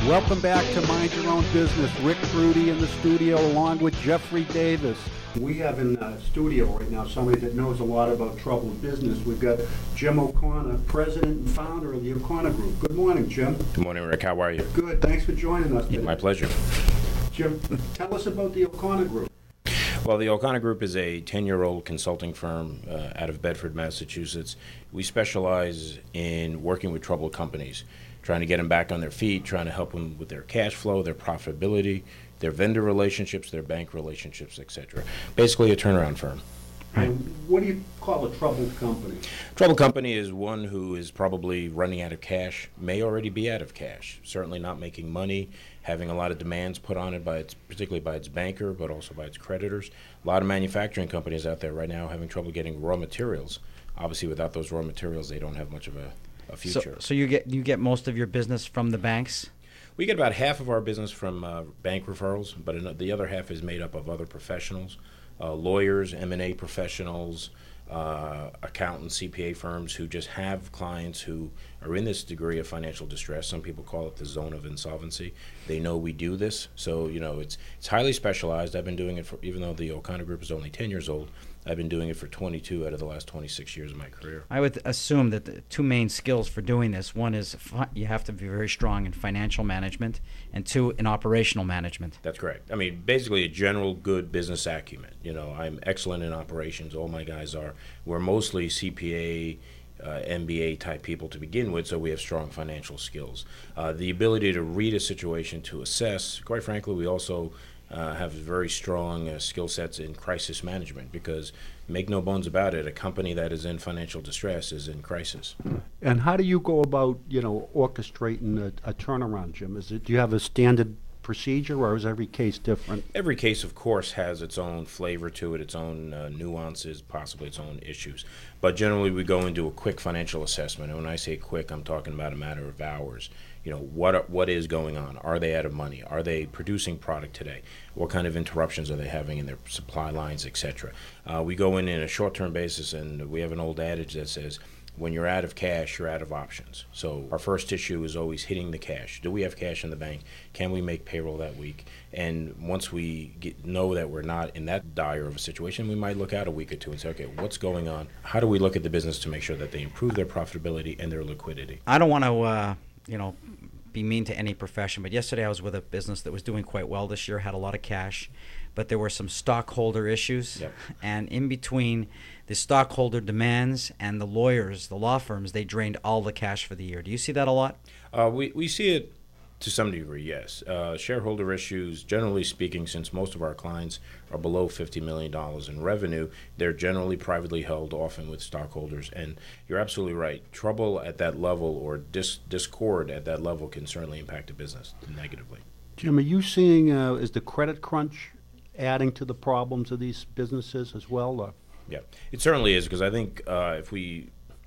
Welcome back to Mind Your Own Business. Rick Rudy in the studio along with Jeffrey Davis. We have in the studio right now somebody that knows a lot about troubled business. We've got Jim O'Connor, president and founder of the O'Connor Group. Good morning, Jim. Good morning, Rick. How are you? Good. Thanks for joining us today. My pleasure. Jim, tell us about the O'Connor Group. Well, the O'Connor Group is a 10-year-old consulting firm out of Bedford, Massachusetts. We specialize in working with troubled companies, trying to get them back on their feet, trying to help them with their cash flow, their profitability, their vendor relationships, their bank relationships, etc. Basically a turnaround firm. And what do you call a troubled company? Troubled company is one who is probably running out of cash, may already be out of cash, certainly not making money, having a lot of demands put on it, particularly by its banker, but also by its creditors. A lot of manufacturing companies out there right now having trouble getting raw materials. Obviously, without those raw materials, they don't have much of a future. So you get most of your business from the banks? We get about half of our business from bank referrals, but the other half is made up of other professionals, lawyers, M&A professionals, accountants, CPA firms who just have clients who are in this degree of financial distress. Some people call it the zone of insolvency. They know we do this, so it's highly specialized. I've been doing it even though the O'Connor Group is only 10 years old. I've been doing it for 22 out of the last 26 years of my career. I would assume that the two main skills for doing this, one is you have to be very strong in financial management, and two, in operational management. That's correct. I mean, basically a general good business acumen. I'm excellent in operations. All my guys are. We're mostly CPA, MBA type people to begin with, so we have strong financial skills. The ability to read a situation, to assess, quite frankly, we also have very strong skill sets in crisis management, because make no bones about it, a company that is in financial distress is in crisis. And how do you go about, orchestrating a turnaround, Jim? Do you have a standard procedure, or is every case different? Every case, of course, has its own flavor to it, its own nuances, possibly its own issues. But generally, we go into a quick financial assessment. And when I say quick, I'm talking about a matter of hours. What is going on? Are they out of money? Are they producing product today? What kind of interruptions are they having in their supply lines, etc.? We go in a short-term basis, and we have an old adage that says, when you're out of cash, you're out of options. So our first issue is always hitting the cash. Do we have cash in the bank? Can we make payroll that week? And once we know that we're not in that dire of a situation, we might look out a week or two and say, okay, what's going on? How do we look at the business to make sure that they improve their profitability and their liquidity? I don't want to, be mean to any profession, but yesterday I was with a business that was doing quite well this year, had a lot of cash, but there were some stockholder issues. Yep. And in between the stockholder demands and the lawyers, the law firms, they drained all the cash for the year. Do you see that a lot? We see it to some degree, yes. Shareholder issues, generally speaking, since most of our clients are below $50 million in revenue, they're generally privately held, often with stockholders. And you're absolutely right. Trouble at that level, or discord at that level, can certainly impact a business negatively. Jim, are you seeing, is the credit crunch adding to the problems of these businesses as well? Or? Yeah, it certainly is, because I think if we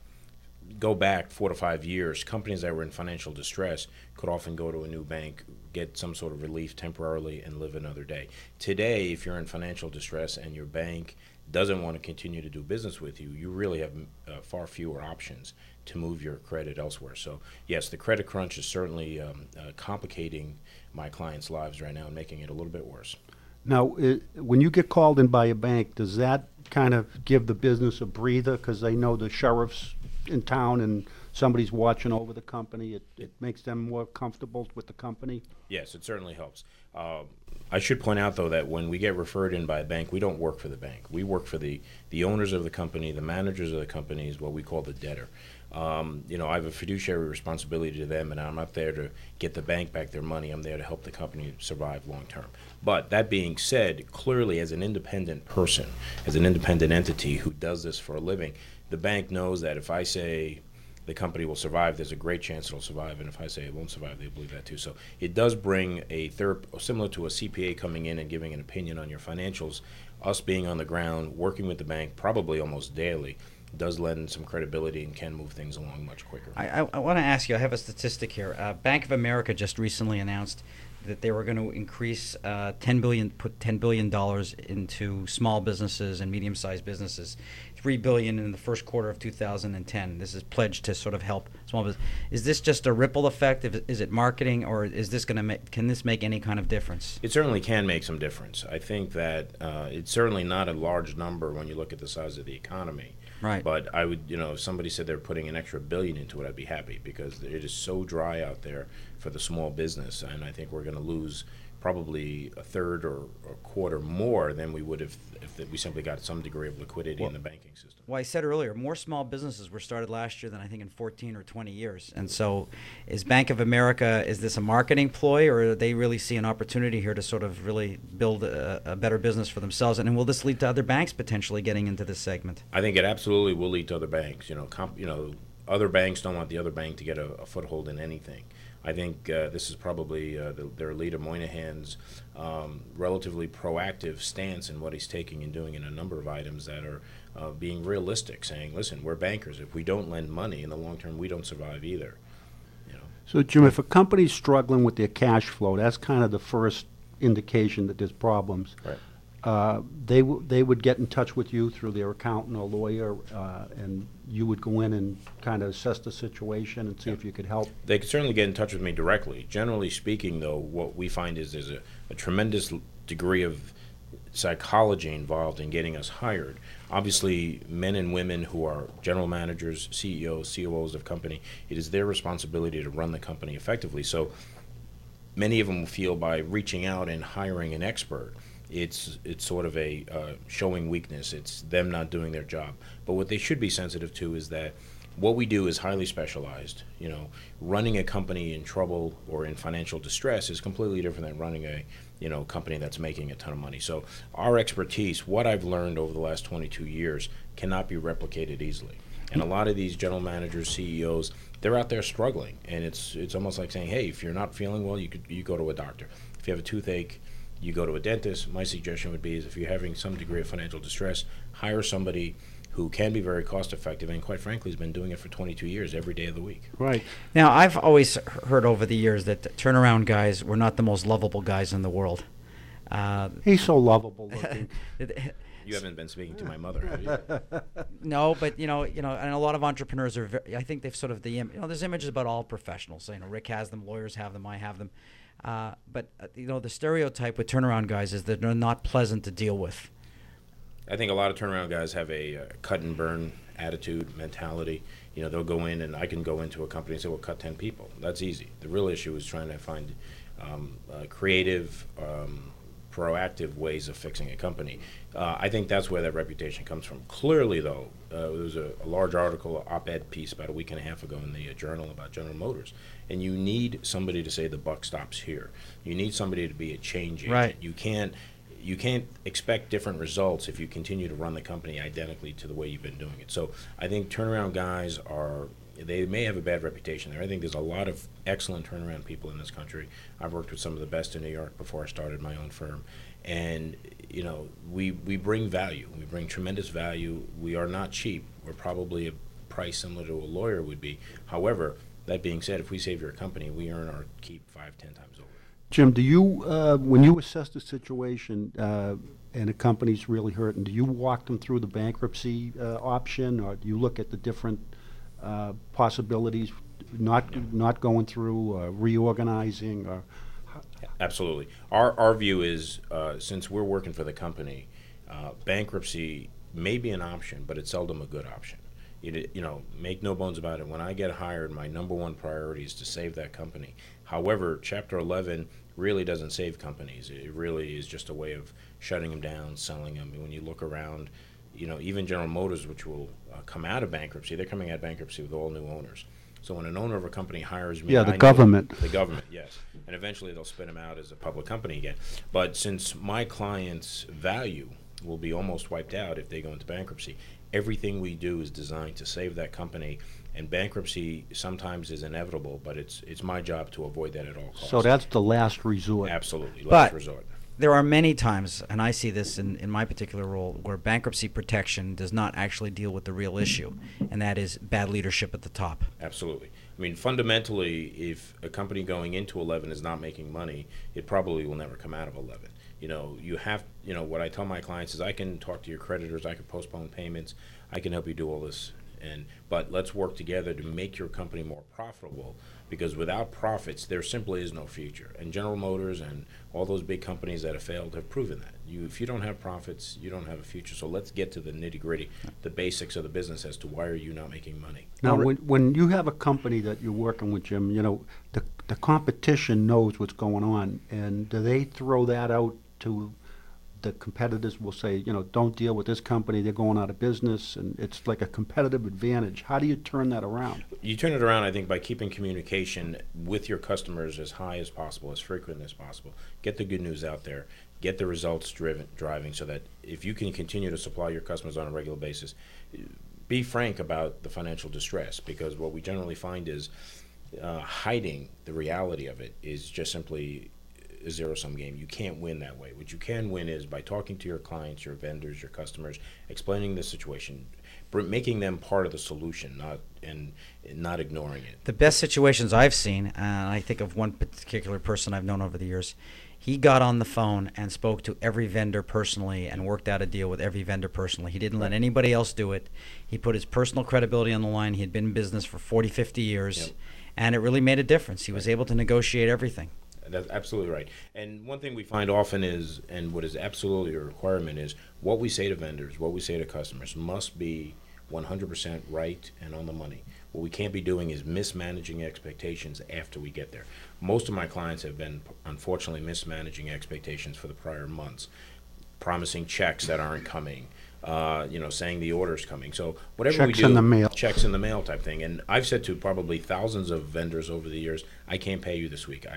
go back 4 to 5 years, companies that were in financial distress could often go to a new bank, get some sort of relief temporarily, and live another day. Today, if you're in financial distress and your bank doesn't want to continue to do business with you, you really have far fewer options to move your credit elsewhere. So yes, the credit crunch is certainly complicating my clients' lives right now and making it a little bit worse. Now, when you get called in by a bank, does that kind of give the business a breather, because they know the sheriff's in town and somebody's watching over the company? It makes them more comfortable with the company? Yes, it certainly helps. I should point out, though, that when we get referred in by a bank, we don't work for the bank. We work for the owners of the company, the managers of the company, is what we call the debtor. I have a fiduciary responsibility to them, and I'm not there to get the bank back their money. I'm there to help the company survive long term. But that being said, clearly as an independent person, as an independent entity who does this for a living, the bank knows that if I say the company will survive, there's a great chance it'll survive, and if I say it won't survive, they believe that too. So it does bring a third, similar to a CPA coming in and giving an opinion on your financials, us being on the ground, working with the bank probably almost daily, does lend some credibility and can move things along much quicker. I want to ask you, I have a statistic here. Bank of America just recently announced that they were going to increase put $10 billion into small businesses and medium-sized businesses, $3 billion in the first quarter of 2010. This is pledged to sort of help small business. Is this just a ripple effect? Is it marketing, or is this going to can this make any kind of difference? It certainly can make some difference. I think that it's certainly not a large number when you look at the size of the economy. Right. But I would, if somebody said they're putting an extra $1 billion into it, I'd be happy, because it is so dry out there for the small business, and I think we're going to lose probably a third or a quarter more than we would if we simply got some degree of liquidity in the banking system. Well, I said earlier, more small businesses were started last year than I think in 14 or 20 years. And so is Bank of America, is this a marketing ploy, or do they really see an opportunity here to sort of really build a better business for themselves? And will this lead to other banks potentially getting into this segment? I think it absolutely will lead to other banks. Other banks don't want the other bank to get a foothold in anything. I think this is probably their leader Moynihan's relatively proactive stance in what he's taking and doing in a number of items that are being realistic, saying, listen, we're bankers. If we don't lend money in the long term, we don't survive either. So, Jim, if a company's struggling with their cash flow, that's kind of the first indication that there's problems. Right. They would get in touch with you through their accountant or lawyer, and you would go in and kind of assess the situation and see if you could help. They could certainly get in touch with me directly. Generally speaking, though, what we find is there's a tremendous degree of psychology involved in getting us hired. Obviously, men and women who are general managers, CEOs, COOs of company, it is their responsibility to run the company effectively. So many of them feel by reaching out and hiring an expert, it's sort of a showing weakness. It's them not doing their job. But what they should be sensitive to is that what we do is highly specialized. Running a company in trouble or in financial distress is completely different than running a company that's making a ton of money. So our expertise, what I've learned over the last 22 years, cannot be replicated easily. And a lot of these general managers, CEOs, they're out there struggling, and it's almost like saying, hey, if you're not feeling well, you go to a doctor. If you have a toothache, you go to a dentist. My suggestion would be is if you're having some degree of financial distress, hire somebody who can be very cost effective and quite frankly has been doing it for 22 years every day of the week. Right. Now, I've always heard over the years that turnaround guys were not the most lovable guys in the world. He's so lovable looking. You haven't been speaking to my mother, have you? No, but and a lot of entrepreneurs are. I think they've sort of there's images about all professionals. So, Rick has them, lawyers have them, I have them. But the stereotype with turnaround guys is that they're not pleasant to deal with. I think a lot of turnaround guys have a cut and burn attitude, mentality. They'll go in, and I can go into a company and say, well, cut 10 people. That's easy. The real issue is trying to find creative, proactive ways of fixing a company. I think that's where that reputation comes from. Clearly, though, there was a large article, op-ed piece about a week and a half ago in the Journal about General Motors. And you need somebody to say the buck stops here. You need somebody to be a change agent. Right. You can't expect different results if you continue to run the company identically to the way you've been doing it. So I think turnaround guys they may have a bad reputation there. I think there's a lot of excellent turnaround people in this country. I've worked with some of the best in New York before I started my own firm. And, we bring value. We bring tremendous value. We are not cheap. We're probably a price similar to a lawyer would be. However, that being said, if we save your company, we earn our keep 5-10 times over. Jim, do you, when you assess the situation and a company's really hurting, do you walk them through the bankruptcy option, or do you look at the different possibilities, not going through, reorganizing, or? Absolutely. Our view is, since we're working for the company, bankruptcy may be an option, but it's seldom a good option. Make no bones about it. When I get hired, my number one priority is to save that company. However, Chapter 11 really doesn't save companies. It really is just a way of shutting them down, selling them. And when you look around, even General Motors, which will come out of bankruptcy, they're coming out of bankruptcy with all new owners. So when an owner of a company hires me, the government. The government, yes. And eventually they'll spin them out as a public company again. But since my client's value will be almost wiped out if they go into bankruptcy, everything we do is designed to save that company, and bankruptcy sometimes is inevitable, but it's my job to avoid that at all costs. So that's the last resort. Absolutely, last resort. There are many times, and I see this in my particular role, where bankruptcy protection does not actually deal with the real issue, and that is bad leadership at the top. Absolutely. I mean, fundamentally, if a company going into 11 is not making money, it probably will never come out of 11. What I tell my clients is I can talk to your creditors, I can postpone payments, I can help you do all this, but let's work together to make your company more profitable, because without profits, there simply is no future. And General Motors and all those big companies that have failed have proven that. If you don't have profits, you don't have a future. So let's get to the nitty-gritty, the basics of the business as to why are you not making money. Now, when you have a company that you're working with, Jim, the competition knows what's going on, and do they throw that out to the competitors? Will say, don't deal with this company, they're going out of business, and it's like a competitive advantage. How do you turn that around? You turn it around, I think, by keeping communication with your customers as high as possible, as frequent as possible. Get the good news out there. Get the results driving, so that if you can continue to supply your customers on a regular basis, be frank about the financial distress, because what we generally find is hiding the reality of it is just simply a zero-sum game. You can't win that way. What you can win is by talking to your clients, your vendors, your customers, explaining the situation, making them part of the solution, not ignoring it. The best situations I've seen, and I think of one particular person I've known over the years, he got on the phone and spoke to every vendor personally and worked out a deal with every vendor personally. He didn't let anybody else do it. He put his personal credibility on the line. He had been in business for 40, 50 years, and it really made a difference. He was able to negotiate everything. That's absolutely right. And one thing we find often is, and what is absolutely a requirement, is what we say to vendors, what we say to customers must be 100% right and on the money. What we can't be doing is mismanaging expectations after we get there. Most of my clients have been, unfortunately, mismanaging expectations for the prior months, promising checks that aren't coming, saying the order's coming. So whatever we do, checks in the mail, checks in the mail type thing. And I've said to probably thousands of vendors over the years, I can't pay you this week.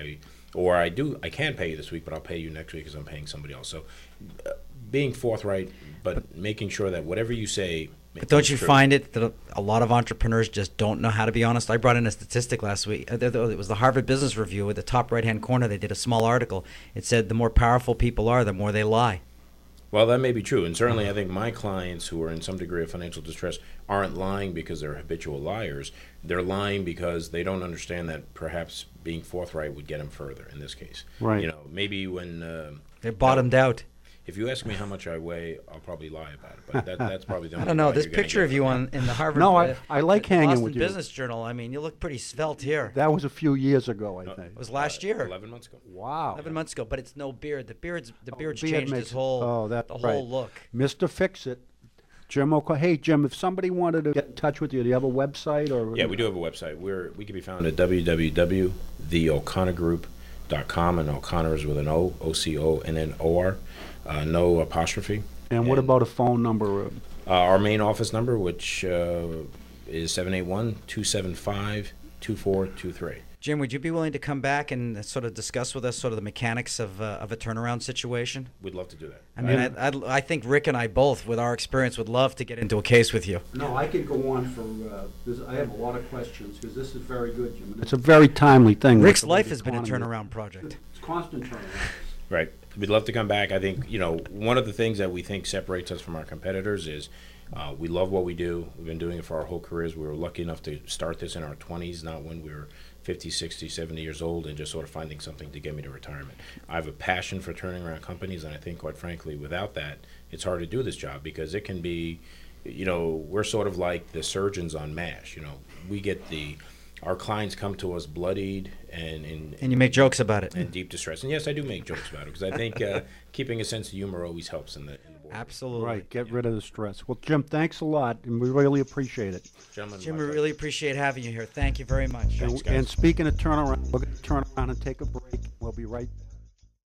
I can pay you this week, but I'll pay you next week because I'm paying somebody else. So being forthright, but making sure that whatever you say. But don't you find it that a lot of entrepreneurs just don't know how to be honest? I brought in a statistic last week. It was the Harvard Business Review. At the top right-hand corner, they did a small article. It said the more powerful people are, the more they lie. Well, that may be true. And certainly I think my clients who are in some degree of financial distress aren't lying because they're habitual liars. They're lying because they don't understand that perhaps being forthright would get them further in this case. Right. Maybe when... They're bottomed out. If you ask me how much I weigh, I'll probably lie about it. But that's probably the only I don't know. lie This you're gonna picture get of you from in the Harvard No, I like hanging Boston with you. Business Journal, I mean, you look pretty svelte here. That was a few years ago, I think. It was last year. 11 months ago. Wow. 11 months ago, but it's no beard. The beard's beard changed makes his whole that's the right. whole look. Mr. Fix-It, Jim O'Connor. Hey, Jim, if somebody wanted to get in touch with you, do you have a website? Or Yeah, we do have a website. We can be found at www.theoconnorgroup.com, and O'Connor is with an O, O-C-O, and then O-R, no apostrophe. And what about a phone number? Our main office number, which is 781-275-2423. Jim, would you be willing to come back and sort of discuss with us sort of the mechanics of a turnaround situation? We'd love to do that. I mean, I think Rick and I both, with our experience, would love to get into a case with you. No, I could go on for, I have a lot of questions, because this is very good, Jim. It's a very timely thing. Rick's with the life has been a economy. turnaround project. It's constant turnaround. Right. We'd love to come back. I think, one of the things that we think separates us from our competitors is we love what we do. We've been doing it for our whole careers. We were lucky enough to start this in our 20s, not when we were 50, 60, 70 years old, and just sort of finding something to get me to retirement. I have a passion for turning around companies, and I think, quite frankly, without that, it's hard to do this job, because it can be, we're sort of like the surgeons on MASH. We get our clients come to us bloodied and you make jokes about it. in deep distress. And yes, I do make jokes about it, because I think keeping a sense of humor always helps in the board. Absolutely. Right, get rid of the stress. Well, Jim, thanks a lot, and we really appreciate it. Gentlemen, Jim, my we pleasure. really appreciate having you here. Thank you very much. Thanks, guys. And speaking of turnaround, we're going to turn around and take a break. We'll be right back.